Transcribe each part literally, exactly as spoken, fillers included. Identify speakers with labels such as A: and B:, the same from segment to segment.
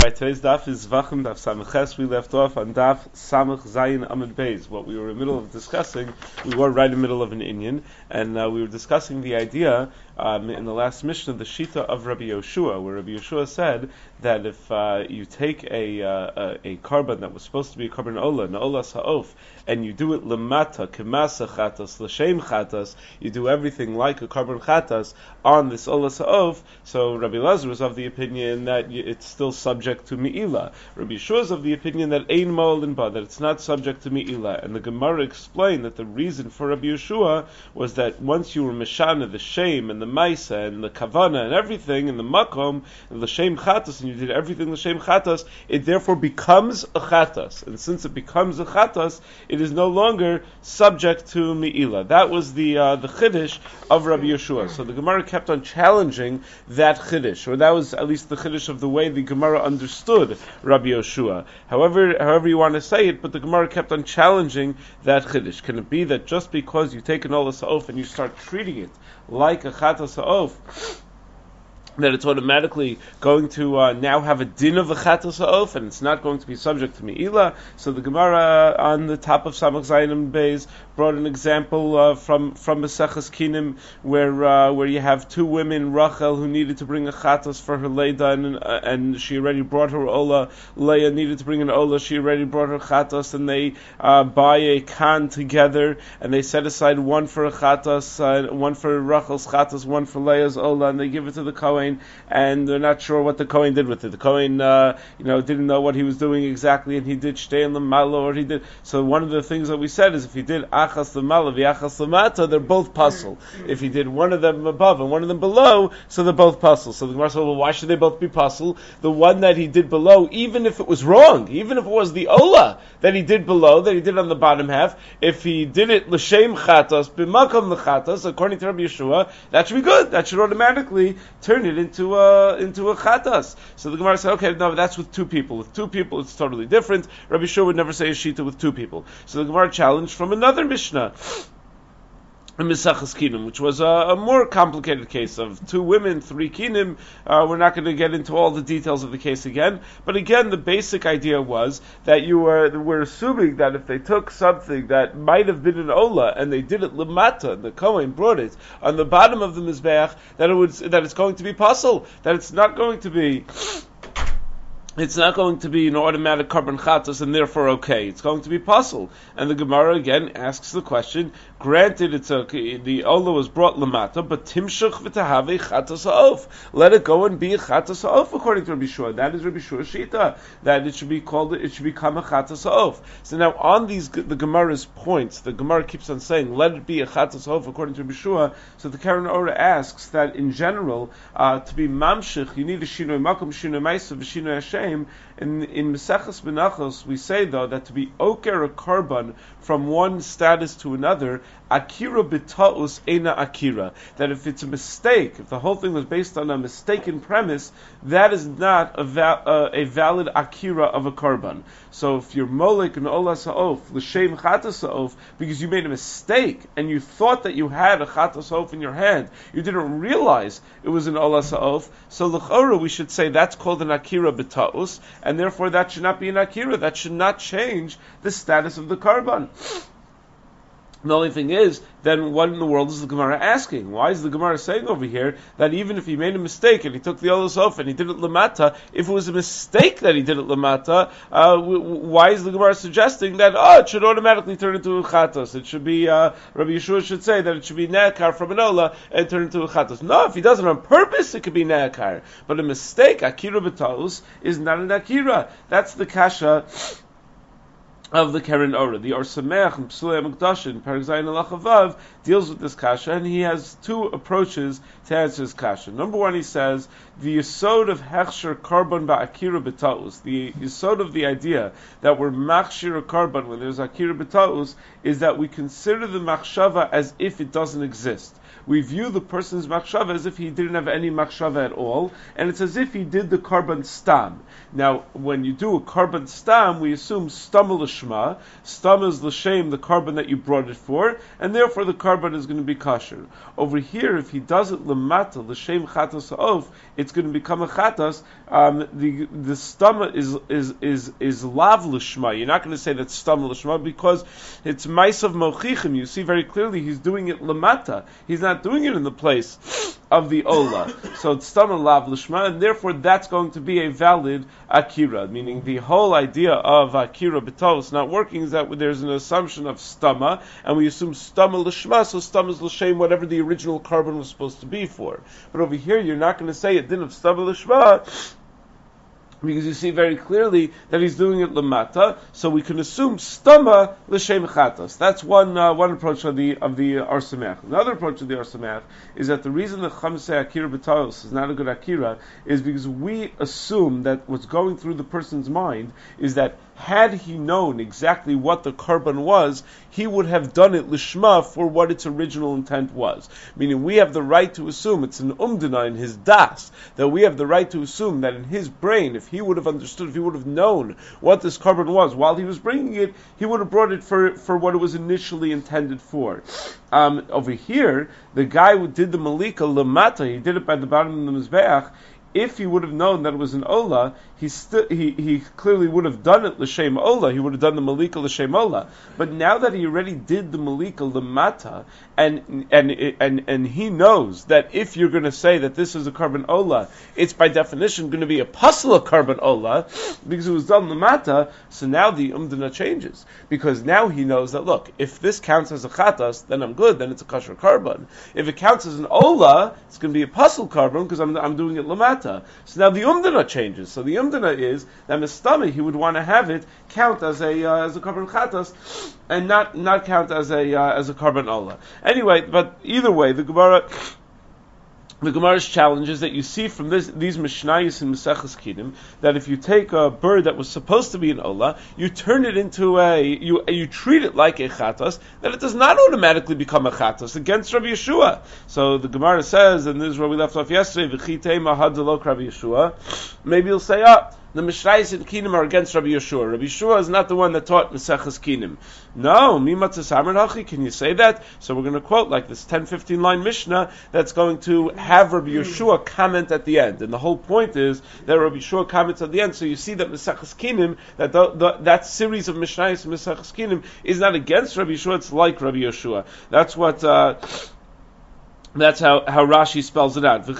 A: Alright, today's daf is Vachim Daf Samach. We left off on Daf Samach Zayin Amud Beis. What we were in the middle of discussing, we were right in the middle of an inyan, and uh, we were discussing the idea um, in the last Mishnah, the Shita of Rabbi Yoshua, where Rabbi Yoshua said that if uh, you take a, uh, a a carbon that was supposed to be a carbon ola, an ola sa'of, and you do it lemata, kemasa chatas, l'shem chatas, you do everything like a carbon chatas on this ola sa'of, so Rabbi Elazar was of the opinion that it's still subject to mi'ila. Rabbi Yeshua is of the opinion that ein mo'ol in ba, that it's not subject to mi'ila. And the Gemara explained that the reason for Rabbi Yeshua was that once you were meshana, the shame and the maisa and the kavana and everything, and the makom, and the shem chatas, and you did everything the shem chatas, it therefore becomes a chatas. And since it becomes a chatas, it is no longer subject to mi'ila. That was the uh, the chiddush of Rabbi Yeshua. So the Gemara kept on challenging that chiddush, or that was at least the chiddush of the way the Gemara understood Rabbi Yoshua. However, however you want to say it, but the Gemara kept on challenging that chiddush. Can it be that just because you take an ola sa'of and you start treating it like a chata sa'of, that it's automatically going to uh, now have a din of a chata sa'of, and it's not going to be subject to mi'ila? So the Gemara uh, on the top of Samach Zayin Beis brought an example uh, from from Maseches Kinim, where uh, where you have two women, Rachel, who needed to bring a chatas for her leida, and, uh, and she already brought her ola. Leah needed to bring an ola, she already brought her chatas, and they uh, buy a kan together, and they set aside one for a chatas, uh, one for Rachel's chatas, one for Leah's ola, and they give it to the Kohen, and they're not sure what the Kohen did with it. The Kohen, uh, you know, didn't know what he was doing exactly, and he did shtei in l'malo, or he did. So one of the things that we said is if he did achas l'malo v'achas l'mata, they're both puzzle. If he did one of them above and one of them below, so they're both puzzle. So the Gemara said, well, why should they both be puzzle? The one that he did below, even if it was wrong, even if it was the ola that he did below, that he did on the bottom half, if he did it l'shem chatas, b'makam l'chatas, according to Rabbi Yeshua, that should be good. That should automatically turn it into a into a chatas. So the Gemara said, okay, no, that's with two people. With two people, it's totally different. Rabbi Yeshua would never say a shita with two people. So the Gemara challenged from another Mishnah, in Maseches Kinim, which was a, a more complicated case of two women, three kinim. Uh, we're not going to get into all the details of the case again, but again, the basic idea was that you were were assuming that if they took something that might have been an ola and they did it lemata, the Kohen brought it on the bottom of the mizbeach, that it would that it's going to be puzzle, that it's not going to be. It's not going to be an automatic carbon chatas and therefore okay. It's going to be puzzle. And the Gemara again asks the question, granted it's a, the ola was brought lamata, but timshach v'tahave chatas ha'of. Let it go and be a chatas ha'of according to Rabbi Shua. That is Rabbi Shua's shita. That it should be called, it should become a chatas ha'of. So now on these, the Gemara's points, the Gemara keeps on saying, let it be a chatas ha'of according to Rabbi Shua. So the Karen Ora asks that in general, uh, to be mamshich, you need a shinoi makom, shinoi maisa, v'shinoi Hashem. In in Maseches Menachos, we say though that to be oker a carbon from one status to another, akira b'ta'us eina akira. That if it's a mistake, if the whole thing was based on a mistaken premise, that is not a, va- uh, a valid akira of a carbon. So if you're molik and ola sa'of, l'shem chata sa'of, because you made a mistake and you thought that you had a chata sa'of in your hand, you didn't realize it was an ola sa'of, so l'chora we should say that's called an akira b'ta'us, and therefore that should not be an akira, that should not change the status of the carbon. The only thing is, then what in the world is the Gemara asking? Why is the Gemara saying over here that even if he made a mistake and he took the olas off and he did it lamata, if it was a mistake that he did it lamata, uh, w- why is the Gemara suggesting that, oh, it should automatically turn into a chatas? It should be, uh, Rabbi Yeshua should say that it should be ne'akar from an ola and turn into a chatas. No, if he does it on purpose, it could be ne'akar. But a mistake, akira b'taus, is not an akira. That's the kasha of the Keren Ora. The Or Sameach and Psulei HaMikdash, Perek Zayin Halacha Vav, deals with this kasha, and he has two approaches to answer his kasha. Number one, he says, the yesod of Hechsher Karban Ba'akira B'Ta'us, the yesod of the idea that we're Machshir a Karban when there's Akira B'Ta'us, is that we consider the Machshava as if it doesn't exist. we view the person's machshava as if he didn't have any machshava at all, and it's as if he did the karban stam. Now, when you do a karban stam, we assume stam l'shma. Stam is l'shem, the karban that you brought it for, and therefore the karban is going to be kosher. Over here, if he does it lemata, l'shem chatas ha'of, it's going to become a chatas. Um, the the stam is is is is lav l'shma. You're not going to say that stam l'shma because it's ma'asav mochichim. You see very clearly he's doing it lemata. He's not doing it in the place of the ola. So it's stam lav l'shma, and therefore that's going to be a valid akira. Meaning the whole idea of akira b'tos not working is that there's an assumption of stama, and we assume stama l'shma, so stama is l'shem, whatever the original karban was supposed to be for. But over here, you're not going to say it didn't have stama l'shma, because you see very clearly that he's doing it lamata, so we can assume stama l'shem chatas. That's one uh, one approach of the of the Ar Sameach. Another approach of the Ar Sameach is that the reason the Chum say akira b'taos is not a good akira is because we assume that what's going through the person's mind is that had he known exactly what the karban was, he would have done it lishma for what its original intent was. Meaning we have the right to assume, it's an umdana in his das, that we have the right to assume that in his brain, if he would have understood, if he would have known what this karban was while he was bringing it, he would have brought it for, for what it was initially intended for. Um, over here, the guy who did the malika lamata, he did it by the bottom of the mizbeach. If he would have known that it was an ola, he sti- he he clearly would have done it l'shem ola. He would have done the malika l'shem ola. But now that he already did the malika l'mata, and and and and he knows that if you're going to say that this is a karban ola, it's by definition going to be a pasla karban ola because it was done l'mata. So now the umdana changes because now he knows that look, if this counts as a chatas, then I'm good. Then it's a kosher karban. If it counts as an ola, it's going to be a pasl karban because I'm I'm doing it l'mata. So now the umdana changes. So the umdana is that mistami he would want to have it count as a uh, as a karban chatas and not not count as a uh, as a karban ola. Anyway, but either way, the Gemara. The Gemara's challenge is that you see from this, these Mishnayos in Maseches Kinim that if you take a bird that was supposed to be an ola, you turn it into a, you you treat it like a chatas, that it does not automatically become a chatas against Rabbi Yeshua. So the Gemara says, and this is where we left off yesterday, V'chitei mahad delok Rabbi Yeshua. Maybe you'll say, ah, the Mishnayos in Kinim are against Rabbi Yeshua. Rabbi Yeshua is not the one that taught Maseches Kinim. No, mimatzas amar hachi. Can you say that? So we're going to quote like this ten fifteen line Mishnah that's going to have Rabbi Yeshua comment at the end. And the whole point is that Rabbi Yeshua comments at the end. So you see that Maseches Kinim, that the, the, that series of Mishnayos in Maseches Kinim is not against Rabbi Yeshua. It's like Rabbi Yeshua. That's what. Uh, That's how, how Rashi spells it out. On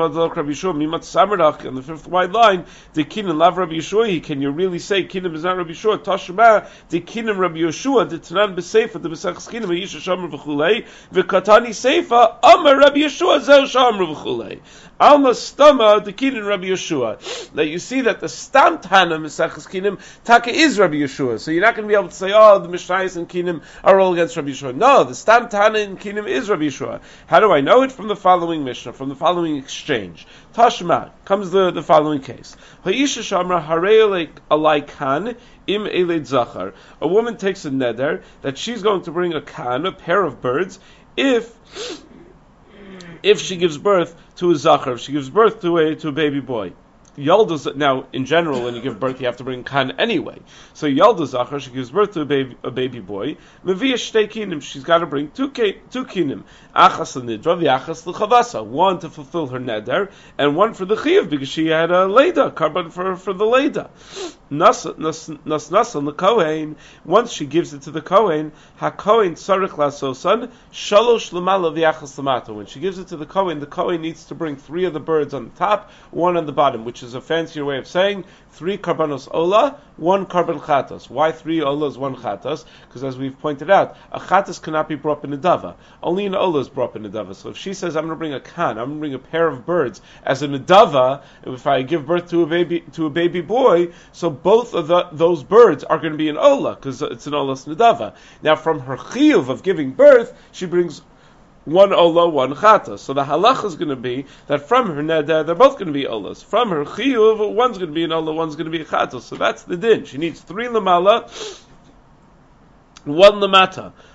A: the fifth wide line, the kinim lav Rabbi Yeshua. Can you really say kinim is not Rabbi Yeshua? Tashma the kinim Rabbi Yeshua. The Tanan b'Seifa the B'Sechs kinim Yisha Shamar v'Chulei v'Katani Seifa Amar Rabbi Yeshua Zel Shamar v'Chulei. Alma Stama the kinim Rabbi Yeshua. That you see that the Stam Tana B'Sechs kinim Taka is Rabbi Yeshua. So you're not going to be able to say, oh, the Mishnayos and kinim are all against Rabbi Yeshua. No, the Stam Tana and kinim is Rabbi Yeshua. How do I know it? From the following Mishnah, from the following exchange. Tashma comes the, the following case. Ha'isha shamra harei alai kan im eled zachar. A woman takes a neder that she's going to bring a kan, a pair of birds, if if she gives birth to a zachar, if she gives birth to a to a baby boy. Yalda, now, in general, when you give birth, you have to bring kan anyway. So Yalda Zachar, she gives birth to a baby, a baby boy. Mevia shtei kinim, she's got to bring two, two kinim. Achas l'nidra, v'achas l'chavasa. One to fulfill her neder, and one for the chiyav, because she had a leda, carbon for, for the leda. Nas nas on the kohen. Once she gives it to the kohen, ha kohen tzarich lasosan shalosh l'mala v'achas l'mata. When she gives it to the kohen, the kohen needs to bring three of the birds on the top, one on the bottom, which is a fancier way of saying three karbanos ola, one karban chatas. Why three olas, one chatas? Because as we've pointed out, a chatas cannot be brought in a dava. Only an ola is brought in a dava. So if she says, I'm going to bring a kan, I'm going to bring a pair of birds as a nedava, if I give birth to a baby to a baby boy, so both of the, those birds are going to be an ola, because it's an ola's nedava. Now from her chiyuv of giving birth, she brings one ola, one chata. So the halacha is going to be that from her neder, they're both going to be olas. From her chiyuv, one's going to be an ola, one's going to be a chata. So that's the din. She needs three lamala, one lamata.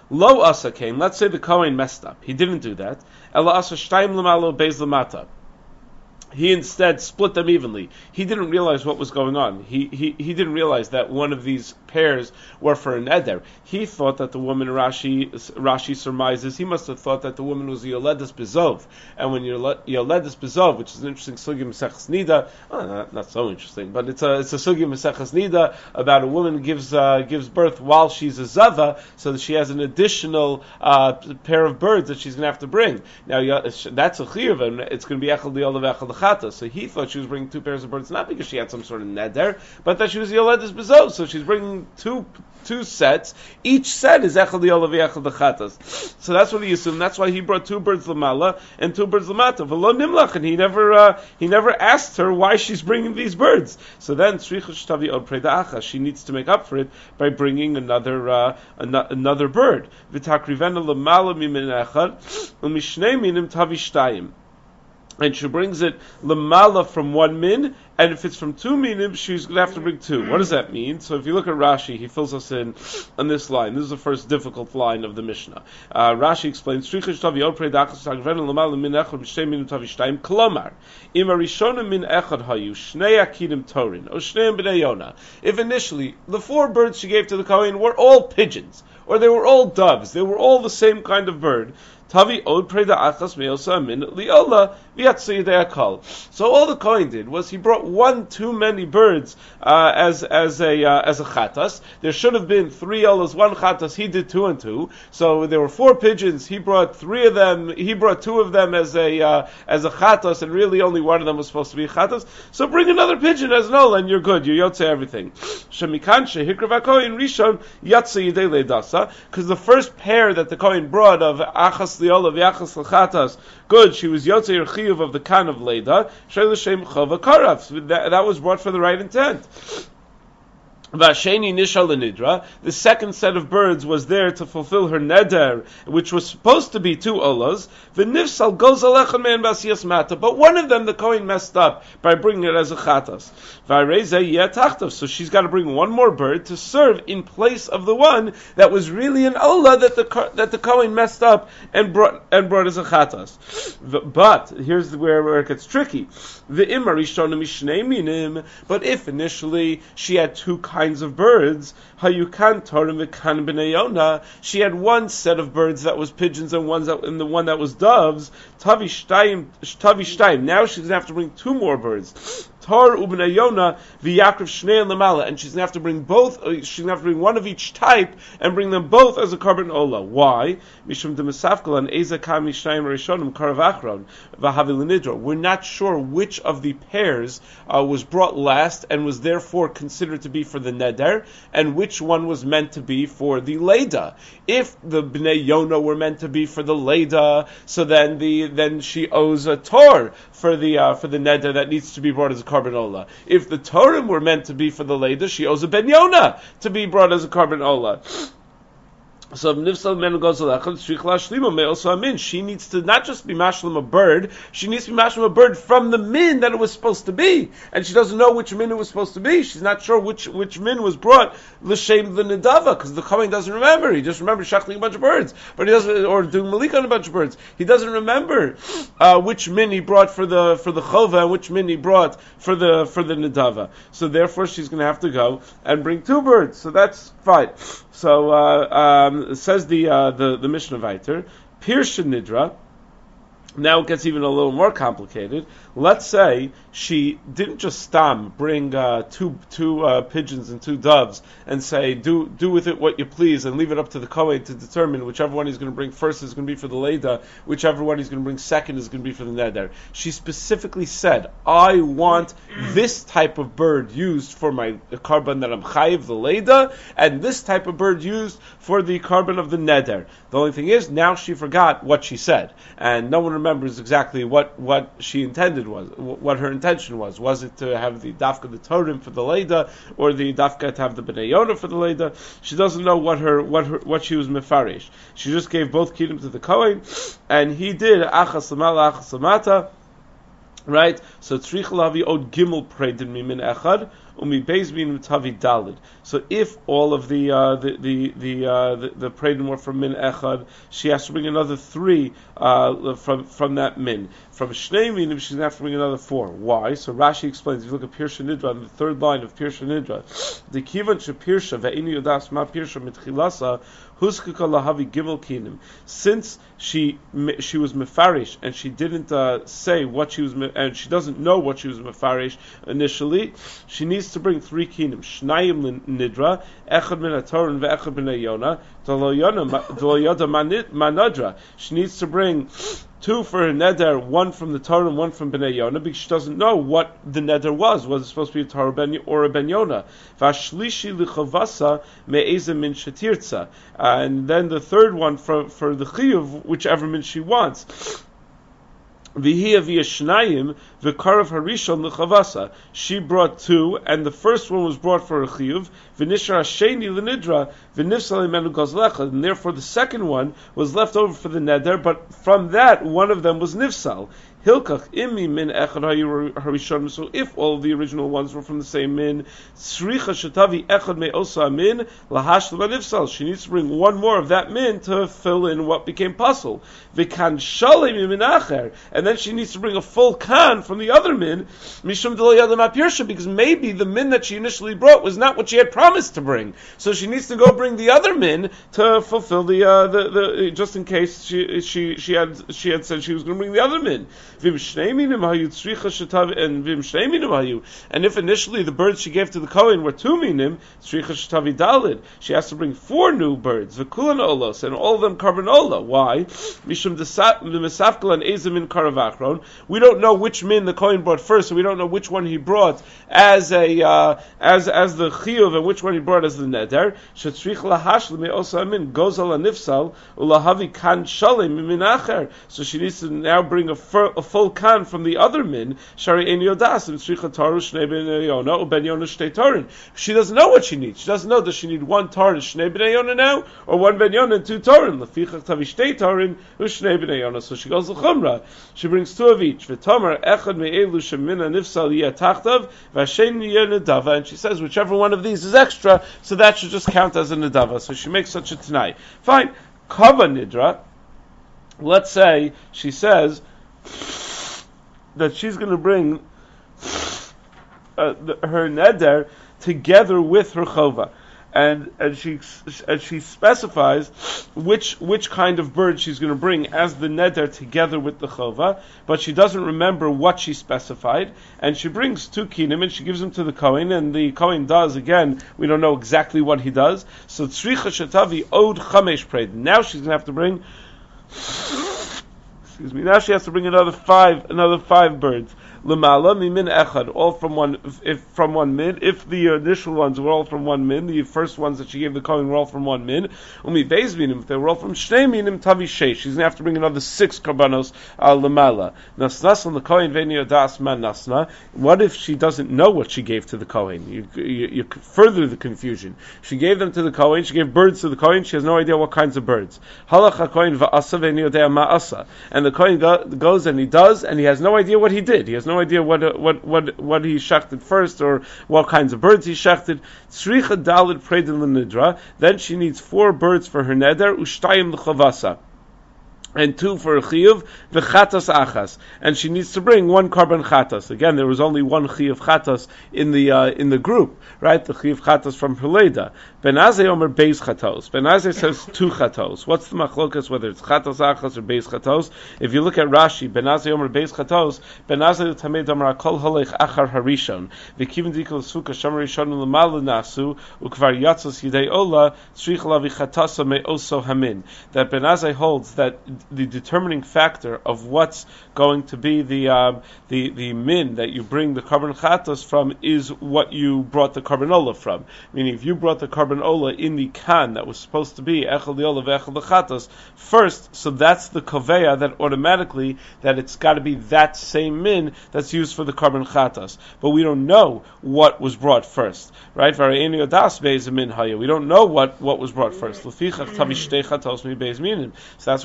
A: Lo asa came. Let's say the Kohen messed up. He didn't do that. Ela asa shtayim lemalo beis lemata. He instead split them evenly. He didn't realize what was going on. He, he he didn't realize that one of these pairs were for a neder. He thought that the woman, Rashi Rashi surmises, he must have thought that the woman was Yoledes Bezov. And when Yoledes Bezov, which is an interesting sugya Maseches Nida, oh, not, not so interesting, but it's a it's a sugya Maseches Nida about a woman who gives uh, gives birth while she's a zava, so that she has an additional uh, pair of birds that she's going to have to bring. Now that's a chiyuv, and it's going to be echad li'olav echad. So he thought she was bringing two pairs of birds, not because she had some sort of neder, but that she was Yoledes Bezos. So she's bringing two two sets. Each set is echad li'olav echad l'chatas. So that's what he assumed. That's why he brought two birds lamala and two birds lamata. V'lo nimlach, and he never uh, he never asked her why she's bringing these birds. So then tzricha shtavi od preda acha. She needs to make up for it by bringing another uh, an- another bird. V'takrivena lamala mimin echad u'mishnei minim tavi shtayim. And she brings it lamala from one min, and if it's from two minim, she's going to have to bring two. What does that mean? So if you look at Rashi, he fills us in on this line. This is the first difficult line of the Mishnah. Uh, Rashi explains, if initially the four birds she gave to the Kohen were all pigeons, or they were all doves, they were all the same kind of bird, Tavi od preda achas meosa min liola viatzidei. So all the Kohen did was he brought one too many birds uh, as as a uh, as a chatas. There should have been three olas, one chatas. He did two and two. So there were four pigeons. He brought three of them. He brought two of them as a uh, as a chatas, and really only one of them was supposed to be a chatas. So bring another pigeon as an ola, and you're good. You yotze everything. Shemikan shehikrav Kohen rishon yatzidei ledasa, because the first pair that the Kohen brought of achas liolav yachas l'chatas, good. She was yotze chiyuv of the kan of leda. Sheilashem chava karav. That, that was brought for the right intent. Vasheni nishal nidra. The second set of birds was there to fulfill her neder, which was supposed to be two olas. V'nifsal goes alechan me'en basiyas mata. But one of them the Kohen messed up by bringing it as a chatas. V'arezeh yetachtav. So she's got to bring one more bird to serve in place of the one that was really an ola that the that the Kohen messed up and brought and brought as a chatas. But here's where, where it gets tricky. V'imar rishon mishnei minim. But if initially she had two kinds of birds, hayukan torim v'kan b'nei yona, she had one set of birds that was pigeons and one that and the one that was doves. Tavi shtayim, tavi shtayim. Now she's gonna have to bring two more birds. Tar ubnei yona v'yakrav shnei lemala, and she's gonna have to bring both. Uh, she's gonna have to bring one of each type and bring them both as a carbon ola. Why? Mishum demisafkal and eza kam mishnayim rishonim karav achron v'havi l'nidro. We're not sure which of the pairs uh, was brought last and was therefore considered to be for the neder, and which one was meant to be for the leda. If the bnei yona were meant to be for the leda, so then the then she owes a tor for the uh, for the neder that needs to be brought as a carbon ola. If the torim were meant to be for the leda, she owes a ben yona to be brought as a carbon ola. So nifsal men goes also min. She needs to not just be mashlim a bird, she needs to be mashlim a bird from the min that it was supposed to be, and she doesn't know which min it was supposed to be. She's not sure which which min was brought l'shem the nedava, because the Kohen doesn't remember. He just remembers shachting a bunch of birds, but he doesn't, or doing malika on a bunch of birds. He doesn't remember uh, which min he brought for the for the chova and which min he brought for the for the nedava. So therefore, she's going to have to go and bring two birds. So that's fine. So uh, um, says the uh, the the Mishnah Vayter, Pirsha Nidra. Now it gets even a little more complicated. Let's say she didn't just stam bring uh, two two uh, pigeons and two doves and say do do with it what you please and leave it up to the Kohen to determine whichever one he's going to bring first is going to be for the leda, whichever one he's going to bring second is going to be for the neder. She specifically said, I want this type of bird used for my carbon that I'm chayiv the leda, and this type of bird used for the carbon of the neder. The only thing is now she forgot what she said, and no one remembers exactly what, what she intended was, what her intention was. Was it to have the dafka the torim for the leda, or the dafka to have the bnei yona for the leda? She doesn't know what her what her what she was mefarish. She just gave both kidim to the Kohen, and he did achas lamala achas lamata. Right? So tzrich lavi od gimel predim mimin echad umi beis minim tavi dalid. So if all of the uh, the the the, uh, the the preidim were from min echad, she has to bring another three uh, from from that min. From shnei minim, she's going to have to bring another four. Why? So Rashi explains. If you look at Pirsha Nidra, on the third line of Pirsha Nidra, the kivan shepirsha ve'inu yodas ma pirsha mitchilasa huskaka lahavi gimel kinim. Since she she was mefarish and she didn't uh, say what she was and she doesn't know what she was mefarish initially, she needs to bring three kinim. Shnayim nidra, echad min hatorin ve'echad min hayona, d'lo yoda manadra. She needs to bring two for her neder, one from the Torah and one from Bnei Yonah, because she doesn't know what the neder was. Was it supposed to be a Torah ben, or a Ben Yonah? Vashlishi lichavasa me'ezem min shetirtza. And then the third one for, for the chiyuv, whichever min she wants. V'hiya v'yashnayim v'karav harishon l'chavasa. She brought two, and the first one was brought for a chiyuv. V'nishar hasheni l'nidra v'nifsal imenu gazlecha. And therefore the second one was left over for the neder, but from that one of them was nifsal. Hilkach imi min echad harishon. So if all of the original ones were from the same min, sricha shatavi echad me'osa min lahashla nifsal. She needs to bring one more of that min to fill in what became puzzle. V'kan shalim min acher. And then she needs to bring a full kan from the other min, mishum d'lo yadam apirsha, because maybe the min that she initially brought was not what she had promised to bring. So she needs to go bring the other min to fulfill the uh, the, the just in case she she she had she had said she was going to bring the other min. And if initially the birds she gave to the Kohen were two minim, she has to bring four new birds, v'kulan olos, and all of them carbon ola. Why? We don't know which min the Kohen brought first, so we don't know which one he brought as a uh, as as the chiyuv and which one he brought as the neder. So she needs to now bring a, fir, a full kan from the other min. Shari ein yodas and tzricha taru shnei bnei yona or ben yona shtei tarin. She doesn't know what she needs. She doesn't know, does she need one tarin shnei bnei yona now, or one ben yona and two tarin? Lefichach tavi shtei tarin ushnei bnei yona. So she goes l'chumra. She brings two of each. V'tomer echad me'elu shemina nifsal yeh tachtav v'ashen yeh nedava. And she says whichever one of these is extra, so that should just count as a nedava. So she makes such a tanai. Fine. Kava nidra. Let's say she says that she's going to bring uh, the, her neder together with her chova, and and she and she specifies which which kind of bird she's going to bring as the neder together with the chova, but she doesn't remember what she specified, and she brings two kinim and she gives them to the Kohen, and the Kohen does again. We don't know exactly what he does. So tzricha shatavi od chamesh preid. Now she's going to have to bring. Excuse me. Now she has to bring another five, another five birds. Lemala mimin echad, all from one, if, if from one min. If the initial ones were all from one min, the first ones that she gave the Kohen were all from one min. Umi beis minim, if they were all from shnei minim tavi sheish. She's gonna have to bring another six karbanos al lemala. Nasnas on the Kohen veni odas man nasna. What if she doesn't know what she gave to the Kohen? You, you, you further the confusion. She gave them to the Kohen. She gave birds to the Kohen. She has no idea what kinds of birds. Halach Kohen va'asa veni odea ma'asa. And the Kohen go, goes and he does, and he has no idea what he did. He has no idea what uh, what what what he shechted first, or what kinds of birds he shechted. Tzricha dalid preidin l'nidra. Then she needs four birds for her neder, ushtayim l'chavasa, and two for a chiyuv, the chatas achas, and she needs to bring one carbon chatas. Again, there was only one chiyuv chatas in the uh, in the group, right? The chiyuv chatas from Perleda. Ben Azai omer beis chatos. Ben Azai says two chatos. What's the machlokas whether it's chatas achas or beis chatos? If you look at Rashi, Ben Azai omer beis chatos. Ben Azai tamed omer kol holech achar harishon. V'kivin dikol suka shamar rishon l'mal nasu ukvar yatzos yidei ola tzrich lavi chatasa me'oso hamin. That Ben Azai holds that the determining factor of what's going to be the um, the the min that you bring the carbon chatas from is what you brought the carbanola from. Meaning, if you brought the carbanola in the kan that was supposed to be echel diola ve'echel chatas first, so that's the koveya that automatically that it's got to be that same min that's used for the carbon chatas. But we don't know what was brought first, right? We don't know what what was brought first. So that's why you need to bring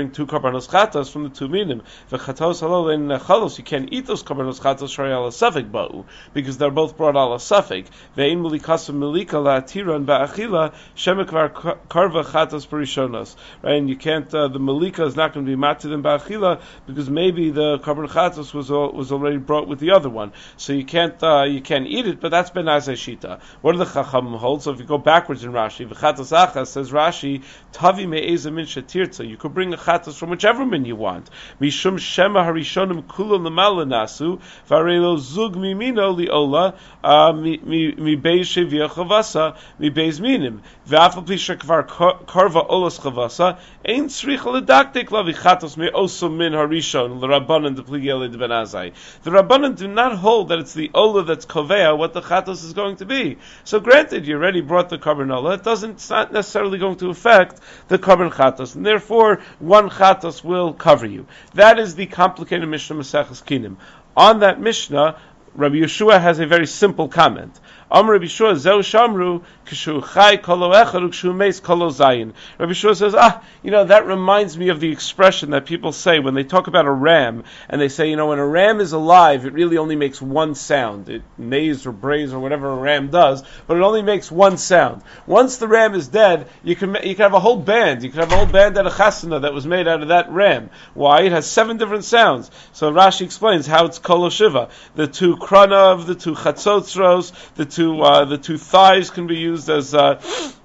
A: bring two karbanos chatas from the two minim. V'chatos halol and chalos, you can't eat those karbanos chatas shari ala safek ba'u, because they're both brought ala safek. Ve'in mulikasu milika la'atiran ba'achila shemekvar karva chatas perishonos. Right, and you can't. Uh, the milika is not going to be matid in ba'achila because maybe the karban chatas was was already brought with the other one, so you can't uh, you can't eat it. But that's ben azay shita. What do the chacham hold? So if you go backwards in Rashi, v'chatas achas says Rashi, tavi me'eza min shetirtza. You could bring a chatas from whichever min you want. Mishum shema harishonim kulo lemala nasu v'arelo zug mimino liola mi mi beis shevia chavasa mi beis minim v'afal pi shekvar karva olas chavasa ein tzricha ledaktik lavi chatas me oso min harishon l'rabbanan depligi de ben azai. The rabbanan do not hold that it's the ola that's kovea what the chatas is going to be. So granted, you already brought the karban ola, it doesn't, it's not necessarily going to affect the karban chatas, and therefore one chatas will cover you. That is the complicated Mishnah Maseches Kinim. On that Mishnah, Rabbi Yeshua has a very simple comment. Amr Rabbi Yeshua zeu shamru kishu chai kolo echad ukshu meis kolo zayin. Rabbi Yeshua says, ah, you know, that reminds me of the expression that people say when they talk about a ram, and they say, you know, when a ram is alive, it really only makes one sound. It neighs or brays or whatever a ram does, but it only makes one sound. Once the ram is dead, you can you can have a whole band. You can have a whole band at a chasana that was made out of that ram. Why? It has seven different sounds. So Rashi explains how it's kolo shiva. The two kranav, the two chatzotzros, the two uh, the two thighs can be used as uh,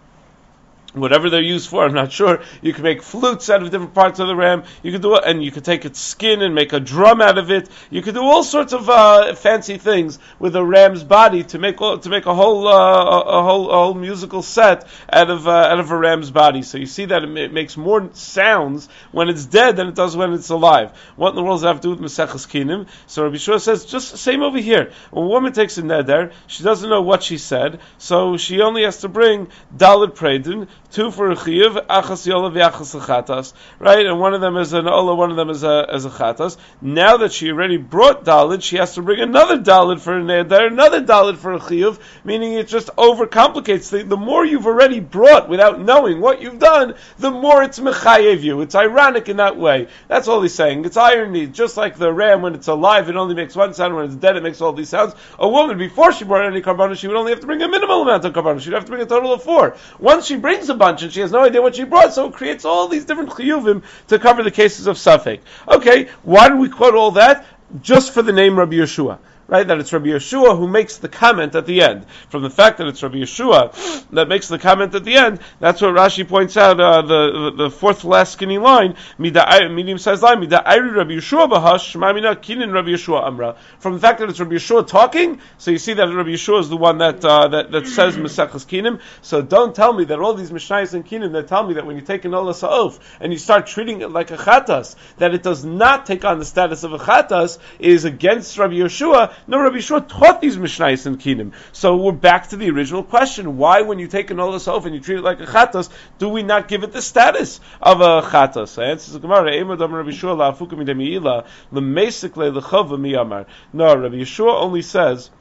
A: whatever they're used for, I'm not sure. You can make flutes out of different parts of the ram. You can do it, and you can take its skin and make a drum out of it. You can do all sorts of uh, fancy things with a ram's body to make to make a whole uh, a whole a whole musical set out of uh, out of a ram's body. So you see that it, it makes more sounds when it's dead than it does when it's alive. What in the world does that have to do with Maseches Kinim? So Rabbi Shua says just the same over here. When a woman takes a neder, she doesn't know what she said, so she only has to bring daled predin. Two for a chiyuv, achas yola v'achas chatas, right? And one of them is an ola, one of them is a as a chatas. Now that she already brought dalid, she has to bring another dalid for a neder, another dalid for a chiyuv, meaning it just overcomplicates things. The more you've already brought without knowing what you've done, the more it's mechayev you. It's ironic in that way. That's all he's saying. It's irony. Just like the ram, when it's alive, it only makes one sound. When it's dead, it makes all these sounds. A woman, before she brought any karbanos, she would only have to bring a minimal amount of karbanos. She'd have to bring a total of four. Once she brings a bunch and she has no idea what she brought, so it creates all these different chiyuvim to cover the cases of safek. Okay, why do we quote all that? Just for the name Rabbi Yeshua. Right, that it's Rabbi Yeshua who makes the comment at the end. From the fact that it's Rabbi Yeshua that makes the comment at the end, that's what Rashi points out, uh, the, the the fourth last skinny line, medium sized line, Mida Ayri Rabbi Yeshua Bahash, Shemamina Kinin Rabbi Yeshua Amra. From the fact that it's Rabbi Yeshua talking, so you see that Rabbi Yeshua is the one that uh, that, that says Maseches Kinim. So don't tell me that all these Mishnayos and Kinim that tell me that when you take an Ola Sa'of and you start treating it like a Chatas, that it does not take on the status of a Chatas, is against Rabbi Yeshua. No, Rabbi Yeshua taught these Mishnayos and Kinim. So we're back to the original question. Why, when you take an Ola Sa'of and you treat it like a Chatas, do we not give it the status of a Chatas? So answers the Gemara, Rabbi Yeshua la'afuka midemi'ila, l'meisikle l'chova miyamar. No, Rabbi Yeshua only says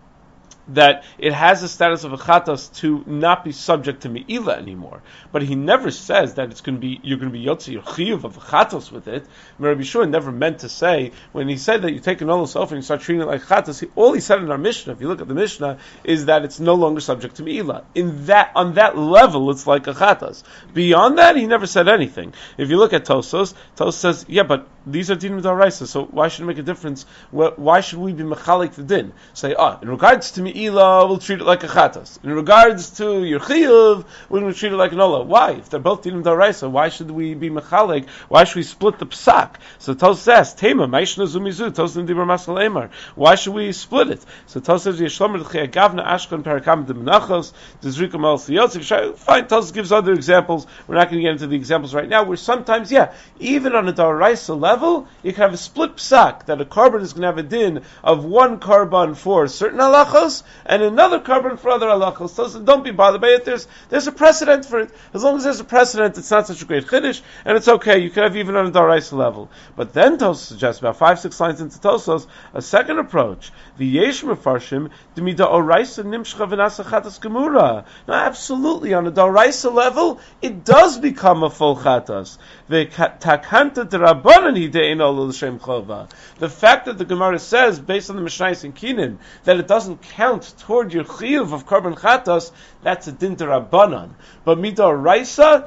A: that it has the status of a chatas to not be subject to me'ila anymore. But he never says that it's going to be, you're going to be yotzi or chiyuv of a chatas with it. Rabbi Yeshua never meant to say, when he said that you take an olos off and you start treating it like chatas, he, all he said in our Mishnah, if you look at the Mishnah, is that it's no longer subject to me'ila. In that, on that level, it's like a chatas. Beyond that, he never said anything. If you look at Tosos, Tosos says, yeah, but these are dinim d'oraisa, so why should it make a difference? Why should we be mechalik the din? Say, ah, in regards to me'ila, we'll treat it like a chatas. In regards to your chiyuv, we're going to treat it like an ola. Why? If they're both dinim d'oraisa, why should we be mechalik? Why should we split the psak? So Tos says, Tema, Maishna Zumizu, Tos Nidibur Masal Emar. Why should we split it? So Tos says, Yeshlomer D'chei Gavna Ashkon Parakam de Menachos, Dizrika Mal Siyotzik. Fine, Tos gives other examples. We're not going to get into the examples right now, where sometimes, yeah, even on a d'oraisa level, level, you can have a split psak, that a carbon is going to have a din of one carbon for certain halachos, and another carbon for other halachos. So don't be bothered by it. There's there's a precedent for it. As long as there's a precedent, it's not such a great chiddush, and it's okay. You can have even on a daraisa level. But then Tosos suggests, about five, six lines into Tosos, a second approach. The yesh mefarshim d'mida oraisa nimshcha v'nasa chatas gemura. Now, absolutely, on a daraisa level, it does become a full chatas. The takanta d'rabbanan hidein ol l'shem chova. The fact that the Gemara says, based on the Mishnayos and Kinin, that it doesn't count toward your chiyuv of carbon chatas, that's a din d'rabbanan. But midoraisa,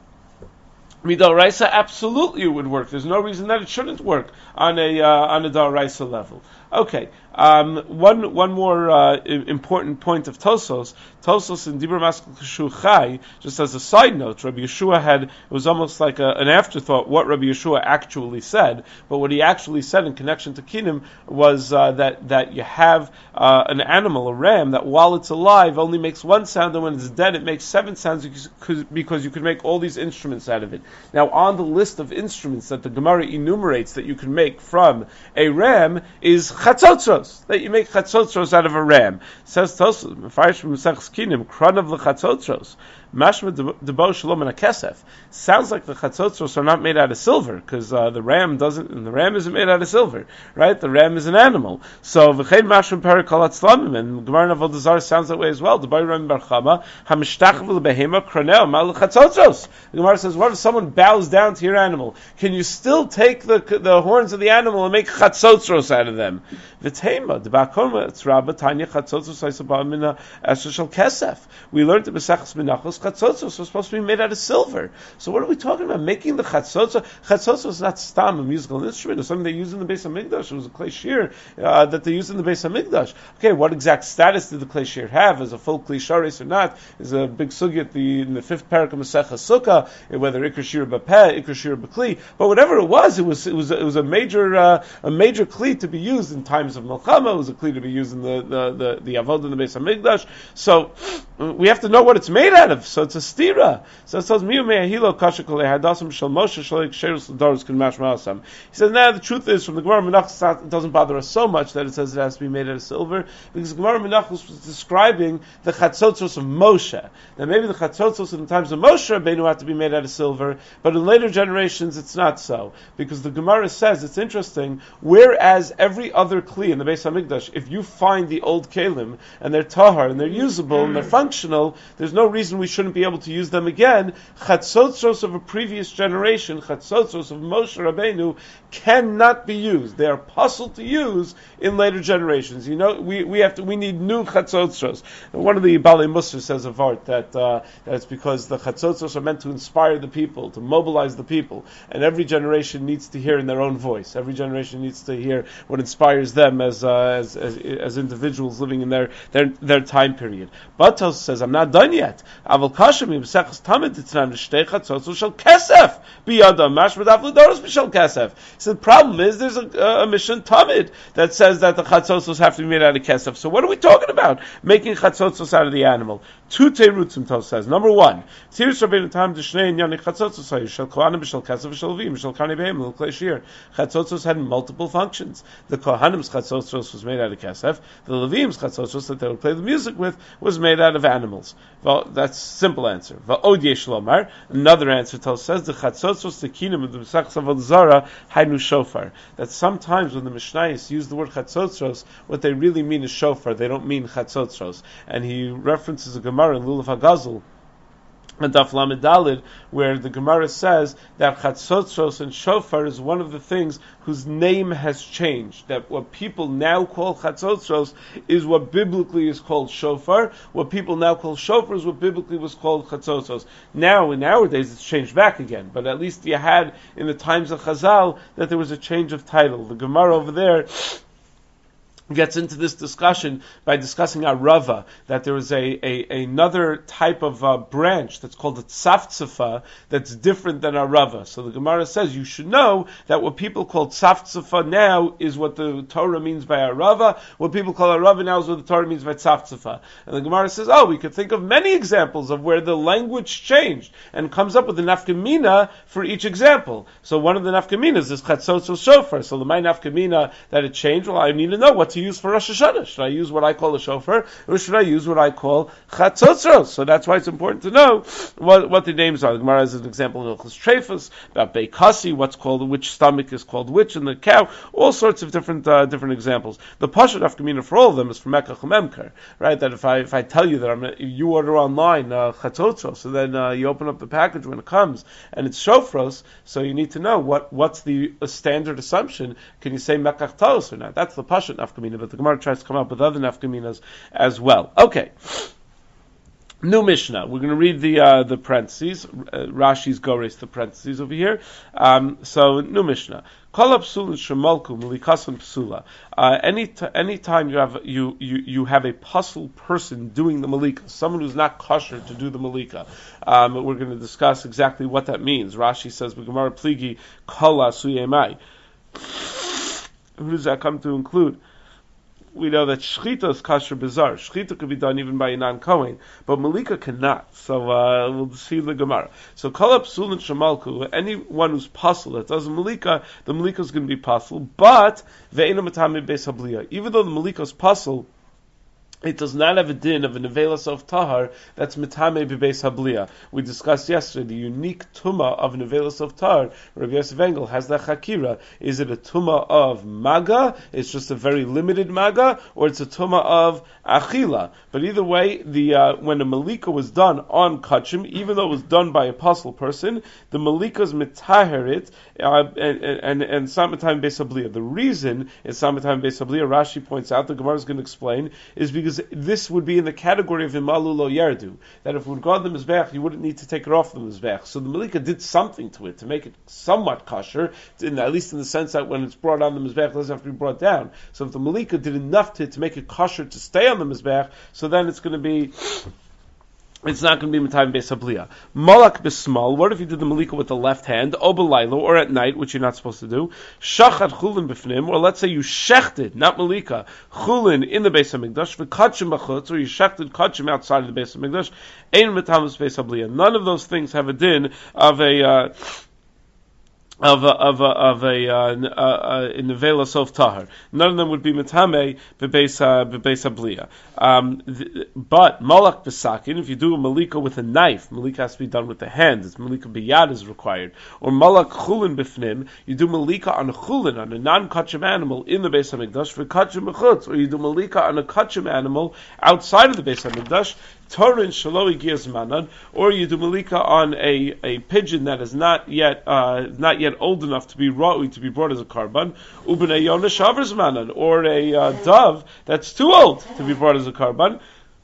A: midoraisa absolutely it would work. There's no reason that it shouldn't work on a uh, on a daraisa level. Okay, um, one one more uh, important point of Tosos. Tosos in Dibur Maskal Kashu Chai, just as a side note, Rabbi Yeshua had, it was almost like a, an afterthought what Rabbi Yeshua actually said, but what he actually said in connection to Kinim was uh, that, that you have uh, an animal, a ram, that while it's alive only makes one sound, and when it's dead it makes seven sounds because, because you can make all these instruments out of it. Now, on the list of instruments that the Gemara enumerates that you can make from a ram is chatzotzros, that you make chatzotzros out of a ram. Says Tosos, Mefarish Musachs Kinim, Kranav l'chatzotzros, Mashma debo shalom and a kesef. Sounds like the chatzotzros are not made out of silver, because uh, the ram doesn't, and the ram isn't made out of silver, right? The ram is an animal. So v'chein mashma perikol atzlamim, and Gemara Avodah Zarah sounds that way as well. D'bai Ram Bar Chama, hamishtachav l'behema kranel mal l'chatzotzros. The Gemara says, what if someone bows down to your animal? Can you still take the the horns of the animal and make chatzotzros out of them? V'teima d'bakoma tzraba tanya chatzotzros haisabah mina esher shel kesef. We learned in Mesachos Menachos chatzotzos was supposed to be made out of silver. So what are we talking about? Making the chatzotzos? Chatzotzos is not stam, a musical instrument. It was something they used in the Beis HaMikdash. It was a clay shear uh, that they used in the Beis HaMikdash. Okay, what exact status did the clay shear have? Is a full clay sharis or not? Is a big sugi at the in the fifth parak of Mesechus Sukkah, whether ikr shir b'peh, ikr shir b'kli. But whatever it was, it was it was it was a major uh, a major kli to be used in times of Milchama. It was a kli to be used in the the the, the avodah in the Beis HaMikdash. So we have to know what it's made out of. So it's a stira. So it says, "Miu me'ahilo kashikol ehadasim shel Moshe shalik sherus l'doros kun mashmaasam." He says, "Now the truth is, from the Gemara Menachos, it doesn't bother us so much that it says it has to be made out of silver, because the Gemara Menachos was describing the chatzotzos of Moshe. Now maybe the chatzotzos in the times of Moshe Rabbeinu had to be made out of silver, but in later generations it's not so, because the Gemara says it's interesting. Whereas every other kli in the Beis Hamikdash, if you find the old kelim and they're tahar and they're usable and they're functional, there's no reason we shouldn't be able to use them again. Chatzotzos of a previous generation, chatzotzos of Moshe Rabbeinu, cannot be used. They are puzzled to use in later generations. You know, we, we have to, we need new chatzotzos. One of the Balei Musar says of art that, uh, that it's because the chatzotzos are meant to inspire the people, to mobilize the people, and every generation needs to hear in their own voice. Every generation needs to hear what inspires them as uh, as, as as individuals living in their their, their time period. But Tosos says, I'm not done yet. Aval kashami b'sechas tamid titnan v'shtei chatzotzos shel kesef biyadam mashmadav l'doros b'shel kesef. So the problem is there's a, a mission tamid that says that the chatzotzos have to be made out of kesef. So what are we talking about? Making chatzotzos out of the animal. Two terutzim, Tosos says. Number one, Tirus Rabbeinu tam d'shnei inyanim chatzotzos hayu shel kohanim b'shel kesef v'shel levim b'shel kanei behem l'klei shir. Chatzotzos had multiple functions. The kohanim's chatzotzos was made out of kesef. The levim's chatzotzos that they would play the music with was made out of animals. Well, that's a simple answer. Va'od yesh lomar. Another answer Tosos says the chatzotzos the kinim of the Mesachos Avodah Zarah hainu shofar. That sometimes when the Mishnayos use the word chatzotzos, what they really mean is shofar. They don't mean chatzotzos. And he references a Gemara in Lulav HaGazul and Daf Lamed Daled, where the Gemara says that chatzotzos and shofar is one of the things whose name has changed. That what people now call chatzotzos is what biblically is called shofar. What people now call shofar is what biblically was called chatzotzos. Now, in nowadays, it's changed back again. But at least you had in the times of Chazal that there was a change of title. The Gemara over there gets into this discussion by discussing arava, that there is a, a another type of uh, branch that's called a tzaftzfa that's different than arava. So the Gemara says you should know that what people call tzaftzfa now is what the Torah means by arava. What people call arava now is what the Torah means by tzaftzfa. And the Gemara says, oh, we could think of many examples of where the language changed and comes up with the nafkamina for each example. So one of the nafkaminas is chatzotz or shofar. So the my nafkamina that it changed, well, I need to know what to use for Rosh Hashanah. Should I use what I call a shofar, or should I use what I call chatzotzros? So that's why it's important to know what, what the names are. The Gemara has an example in Ilchos Treifos about beikasi, what's called, which stomach is called which in the cow, all sorts of different uh, different examples. The Pashat Afkamina for all of them is from Mekach Memker, right? That if I if I tell you that I'm you order online uh, chatzotzros, so then uh, you open up the package when it comes and it's shofros, so you need to know what what's the uh, standard assumption. Can you say Mekach Taos or not? That's the Pashat Afkamina, but the Gemara tries to come up with other nafkaminas as well. Okay. New Mishnah. We're going to read the uh, the parentheses. Uh, Rashi's Gores, the parentheses over here. Um, so, new Mishnah. Kol psul shemalku melikasan psula. Any t- any time you have you, you, you have a puzzle person doing the malika, someone who's not kosher to do the malika. Um, we're going to discuss exactly what that means. Rashi says, "B'gemara pligi kol asuyemai." Who does that come to include? We know that shchita is kasher bizarre. Shchita could be done even by a non-Kohen, but malika cannot. So uh, we'll see the Gemara. So kol psul and shemalku, anyone who's pasul that does a malika, the malika is going to be pasul, but ve'ena matame beis habliya. Even though the malika is pasul, it does not have a din of a nevelas of tahar that's mitame bebeis habliya. We discussed yesterday the unique tumah of nevelas of tahar. Rabbi Yosef Engel has that chakira. Is it a tumah of maga? It's just a very limited maga, or it's a tumah of achila. But either way, the uh, when the malika was done on kachim, even though it was done by a apostle person, the malika is mitaherit uh, and and and samatime beis habliya. The reason is samatime beis habliya. Rashi points out, the Gemara is going to explain, is because Because this would be in the category of imalu lo yardu, that if it would go on the mizbech, you wouldn't need to take it off the mizbech. So the malika did something to it to make it somewhat kosher, in, at least in the sense that when it's brought on the mizbech, it doesn't have to be brought down. So if the malika did enough to to make it kosher to stay on the mizbech, so then it's going to be. It's not going to be Matayim Beis Habliya. Malak Bismal, what if you did the Malika with the left hand, Obelaylo, or at night, which you're not supposed to do, Shachat Chulin Bifnim, or let's say you shechted, not Malika, Chulin in the Beis HaMikdash, V'kachim B'chutz, or you shechted Kachim outside of the Beis HaMikdash, Ein Matayim Beis Habliya. None of those things have a din of a... Uh, of a of a of a uh, uh, in the Vela Sof Tahar. None of them would be Metame bebeis bebeis habliya. Um, but Malak Besakin, if you do a Malika with a knife, Malika has to be done with the hand. It's Malika biyad is required. Or Malak Chulin Bifnim, you do Malika on a Chulin, on a non-kachim animal in the Beis HaMikdash for kachim mechutz, or you do Malika on a kachim animal outside of the Beis HaMikdash. Torin shaloi gias manan, or you do malika on a, a pigeon that is not yet uh, not yet old enough to be brought to be brought as a karban, ubnei yona shavers manan, or a uh, dove that's too old to be brought as a karban,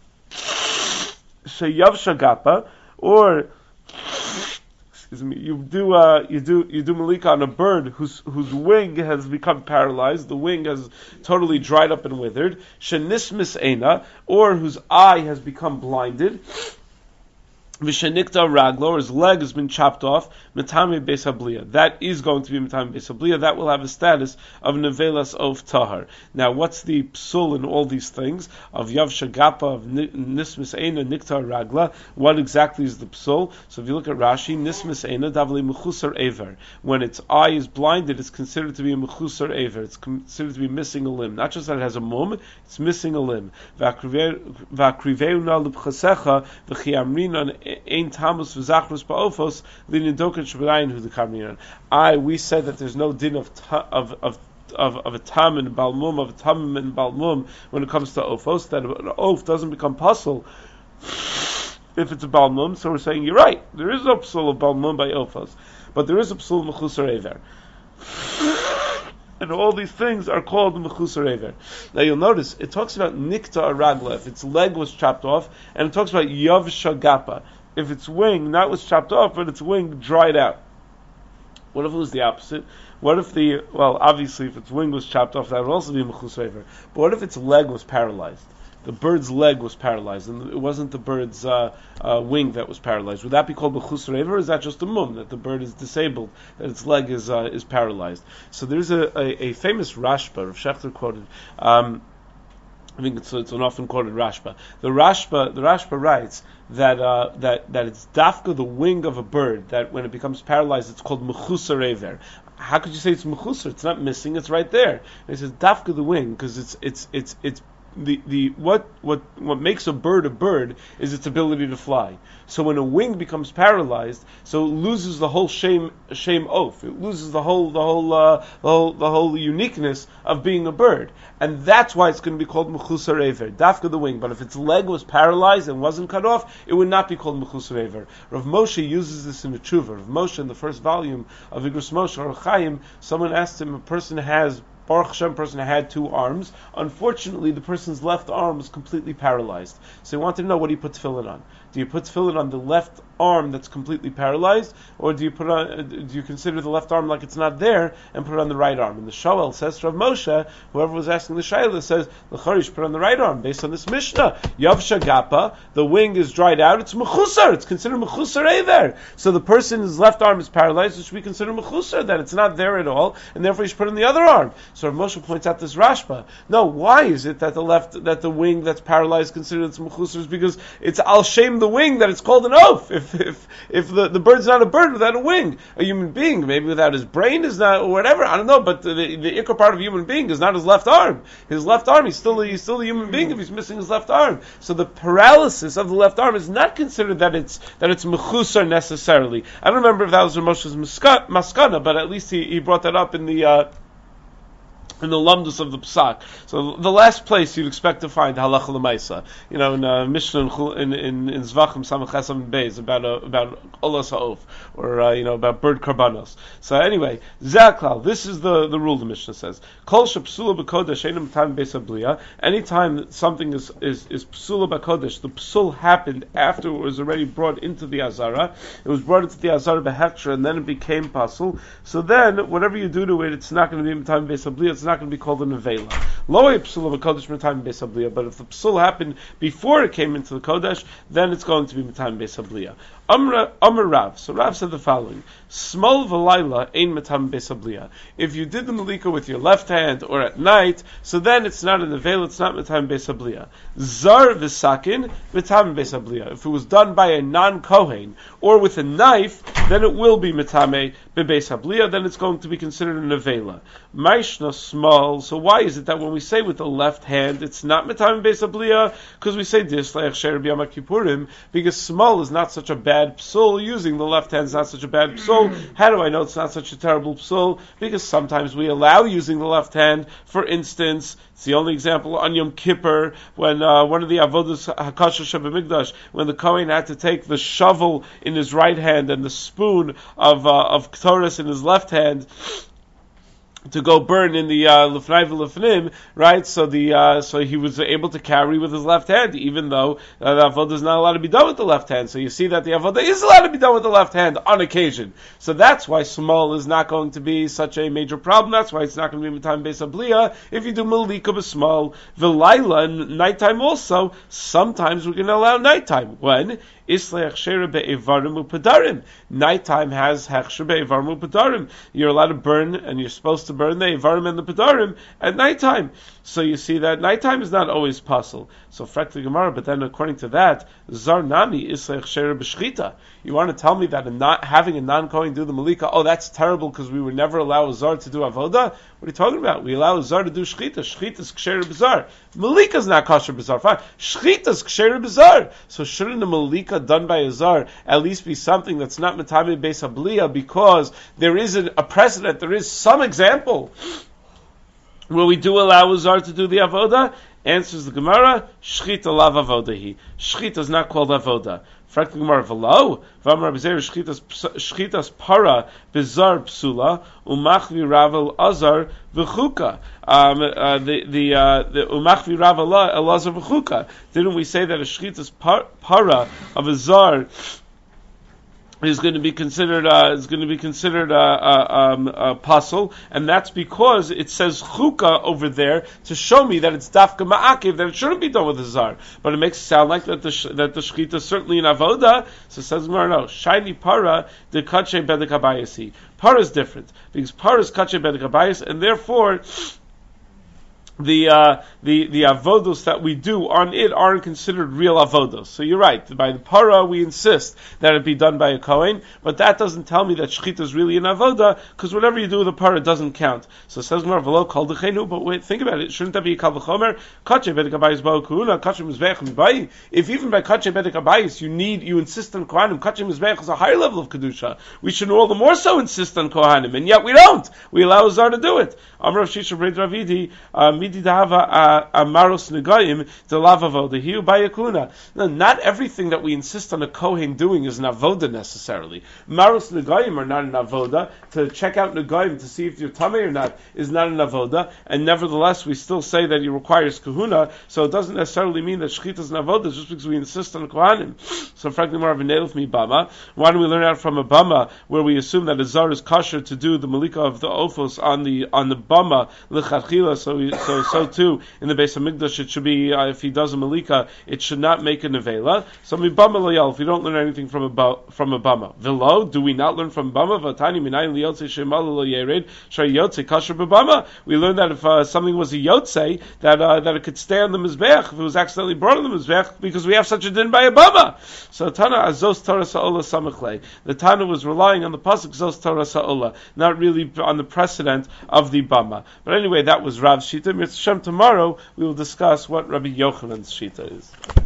A: sheyav shagapa, or excuse me, you do uh, you do you do malika on a bird whose whose wing has become paralyzed, the wing has totally dried up and withered, shenismis eina, or whose eye has become blinded, Vishanikta raglo, or his leg has been chopped off, Metame Beis Habliya. That is going to be Metame Beis Habliya. That will have the status of Nevelas of Tahar. Now, what's the psul in all these things? Of Yav Shagapa, of Nismis Eina, Nikta Ragla. What exactly is the psul? So if you look at Rashi, Nismis Eina, Davli Mechusar Ever. When its eye is blinded, it's considered to be a Mechusar Ever. It's considered to be missing a limb. Not just that it has a mum, it's missing a limb. V'akriveuna l'bchasecha, v'chiamrinan Ein tamus v'zachrus ba'ofos l'nidoken sheberayin hu d'kamrinan. I we said that there's no din of ta, of of of of a tam and balmum of a tam and balmum when it comes to ofos, that an oaf doesn't become puzzle if it's a balmum. So we're saying you're right. There is no psul of balmum by ofos, but there is a psul mechusar ever. And all these things are called mechusar ever. Now you'll notice it talks about nikta aragla if its leg was chopped off, and it talks about yav shagapa if its wing not was chopped off, but its wing dried out. What if it was the opposite? What if the, well, obviously if its wing was chopped off, that would also be mechus rever. But what if its leg was paralyzed? The bird's leg was paralyzed, and it wasn't the bird's uh, uh, wing that was paralyzed. Would that be called mechus rever, or is that just a mum, that the bird is disabled, that its leg is uh, is paralyzed? So there's a, a, a famous Rashba, Rav Shechter quoted, um, I think it's, it's an often quoted Rashba. The Rashba, the Rashba writes that uh, that that it's dafka, the wing of a bird, that when it becomes paralyzed, it's called mechusa rever. How could you say it's mechusa? It's not missing; it's right there. And it says dafka the wing because it's it's it's it's the the what what what makes a bird a bird is its ability to fly. So when a wing becomes paralyzed, so it loses the whole shame shame oath. It loses the whole the whole uh, the whole the whole uniqueness of being a bird, and that's why it's going to be called mechusa rever, dafka the wing. But if its leg was paralyzed and wasn't cut off, it would not be called mechusa rever. Rav Moshe uses this in the tshuva. Rav Moshe, in the first volume of Igros Moshe or Chaim, someone asked him, a person has Baruch Hashem, person had two arms. Unfortunately, the person's left arm was completely paralyzed. So he wanted to know, what do you put tefillin on? Do you put tefillin on the left arm that's completely paralyzed, or do you put on? Do you consider the left arm like it's not there and put it on the right arm? And the Shoel says, Rav Moshe, whoever was asking the Shaila, says the Charish put on the right arm based on this Mishnah. Yavsha Gapa, the wing is dried out. It's mechusar. It's considered mechusar there. So the person's left arm is paralyzed, which we consider mechusar, that it's not there at all, and therefore you should put on the other arm. So Rav Moshe points out this Rashba. No, why is it that the left, that the wing that's paralyzed considered it's mechusar? Is because it's al shem the wing that it's called an oaf. If if if the, the bird's not a bird without a wing, a human being maybe without his brain is not, or whatever. I don't know, but the the, the ikar part of a human being is not his left arm. His left arm, he's still he's still a human being if he's missing his left arm. So the paralysis of the left arm is not considered that it's that it's mechusar necessarily. I don't remember if that was Rav Moshe's maskana, but at least he, he brought that up in the. Uh, in the lumdus of the psak. So the last place you'd expect to find halacha l'maisa, you know, in uh, Mishnah in in in Zvachim Samach Chesam Beis about uh, about olas ha'of, or uh, you know, about bird karbanos. So anyway, zaklal. This is the, the rule the Mishnah says. Kol shepsula b'kodesh einam tam beis habliya. Anytime something is is is psula b'kodesh, the psul happened after it was already brought into the azara. It was brought into the azara b'hechsher, and then it became pasul. So then, whatever you do to it, it's not going to be tam beis habliya. It's not going to be called a nevela. Lo psula b'kodesh mitam beis habliya. But if the psul happened before it came into the kodesh, then it's going to be mitam beis habliya. Amra Amar Rav. So Rav said the following: Small v'layla ein mitam beis habliya. If you did the malika with your left hand or at night, so then it's not a nevela. It's not mitam beis habliya. Zar v'sakin mitam beis habliya. If it was done by a non-kohen or with a knife, then it will be mitame bebeis habliya. Then it's going to be considered a nevela. Maishna small. So why is it that when we say with the left hand, it's not mitame beis habliya? Because we say this like sher b'yom kippurim, because small is not such a bad psul. Using the left hand is not such a bad psul. How do I know it's not such a terrible psul? Because sometimes we allow using the left hand. For instance, it's the only example on Yom Kippur, when uh, one of the avodas hakasher shebamigdash, when the kohen had to take the shovel in his right hand and the spoon of uh, of ktoros in his left hand to go burn in the lefnai v'lefnim, right? So the uh, so he was able to carry with his left hand, even though uh, the avodah is not allowed to be done with the left hand. So you see that the avodah is allowed to be done with the left hand on occasion. So that's why small is not going to be such a major problem. That's why it's not going to be mitam beis habliya if you do malika b'small. V'layla, and nighttime also. Sometimes we're going to allow nighttime. When? Nighttime has hechsher be'evarim u'pedarim. You're allowed to burn, and you're supposed to burn the evarim and the pedarim at nighttime. So you see that nighttime is not always possible. So frak the Gemara, but then according to that, zar nami islech hechsher b'shchita. You want to tell me that a not having a non-kohen do the malika, oh, that's terrible because we would never allow a zar to do avoda? What are you talking about? We allow a zar to do shchita. Shchita is ksher b'zar. Malika is not kosher b'zar. Fine. Shchita is ksher b'zar. So shouldn't a malika done by a zar at least be something that's not mitame beis habliya, because there is a, a precedent, there is some example where we do allow a zar to do the avoda? Answers the Gemara, shchita lav avoda hi. Shchita is not called avoda. Frak the Gemara, v'lo, v'amar b'zer shchitas para b'zar psula, umachvi ravel azar v'chuka. Um, uh, the the uh, the umachvi ravel elazar v'chuka. Didn't we say that a shchitas par, para of a zar is going to be considered uh, is going to be considered uh, uh, um, uh, puzzle, and that's because it says chuka over there to show me that it's dafka ma'akev, that it shouldn't be done with a zar. But it makes it sound like that the sh- that the shechita is certainly in avoda. So it says no, no, shiny para de kache bedek habayisi. Para is different because para is kache bedek habayis, and therefore the uh, the the avodos that we do on it aren't considered real avodos. So you're right. By the para, we insist that it be done by a kohen, but that doesn't tell me that shechita is really an avoda, because whatever you do with the para doesn't count. So it says more v'lo kol dechenu. But wait, think about it. Shouldn't that be a kal v'chomer? Kache bedek habayis ba'u kuhuna, kache mizbeach mibai. If even by kache bedek habayis you need you insist on kohanim, kache mizbeach is a higher level of kedusha. We should all the more so insist on kohanim, and yet we don't. We allow a zar to do it. Amrav Shisha Bred Ravidi. Midi dahava amaros negayim the lavavo the hiu bayakuna. No, not everything that we insist on a kohen doing is an avoda necessarily. Maros negayim are not an avoda. To check out negayim to see if you're tamei or not is not an avoda, and nevertheless we still say that he requires kahuna. So it doesn't necessarily mean that shechita is an avoda just because we insist on kohanim. So frankly, more of a nail mi bama. Why don't we learn out from a bama where we assume that a zar is kosher to do the malika of the ophos on the on the bama lechatchila? So we, so so too in the base of Mikdash it should be uh, if he does a malika it should not make a nevela. So mi bama loyal if you don't learn anything from a ba, from a bama. Velo, do we not learn from bama? Vatani minayin liyotze shemal lo yered shayotze kasher b'bama. We learned that if uh, something was a yotze that uh, that it could stay on the mizbech if it was accidentally brought on the mizbech because we have such a din by a bama. So Tana azos Torah sa'ola samachlei. The Tana was relying on the pasuk zos Torah sa'ola, not really on the precedent of the bama. But anyway, that was Rav's shita. Tomorrow we will discuss what Rabbi Yochanan's shita is.